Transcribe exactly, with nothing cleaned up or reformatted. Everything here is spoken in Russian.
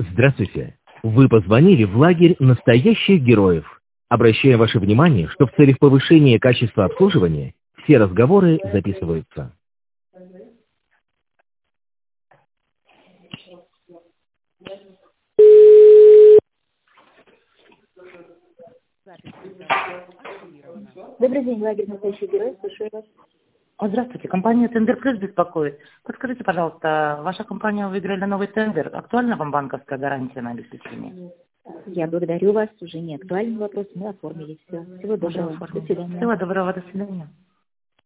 Здравствуйте. Вы позвонили в лагерь настоящих героев. Обращаем ваше внимание, что в целях повышения качества обслуживания все разговоры записываются. Добрый день, лагерь настоящий герой, слушаю вас. О, здравствуйте, компания Тендер Плюс беспокоит. Подскажите, пожалуйста, ваша компания выиграла новый тендер. Актуальна вам банковская гарантия на обеспечение? Я благодарю вас, уже не актуальный вопрос, мы оформили все. Всего доброго, до свидания. Всего доброго, до свидания.